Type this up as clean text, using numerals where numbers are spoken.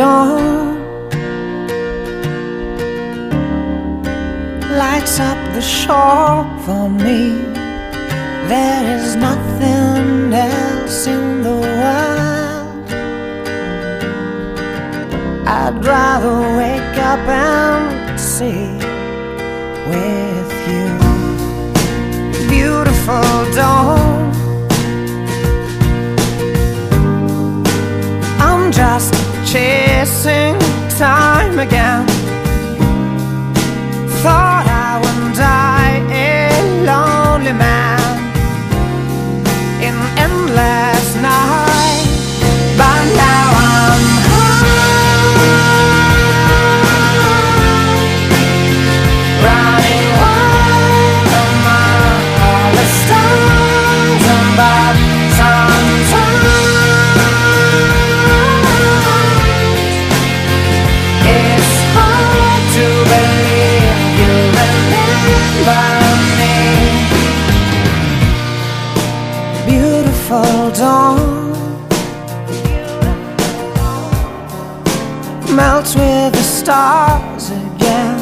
dawn lights up the shore for me. There is nothing else in the world. I'd rather wake up and see with you. Beautiful dawn, I'm just chasing time again. Thought I would die a lonely man in endless night, but now I'm high, running wild among all the stars above. Sometimes it's hard to believe you remember me. Beautiful dawn melts with the stars again.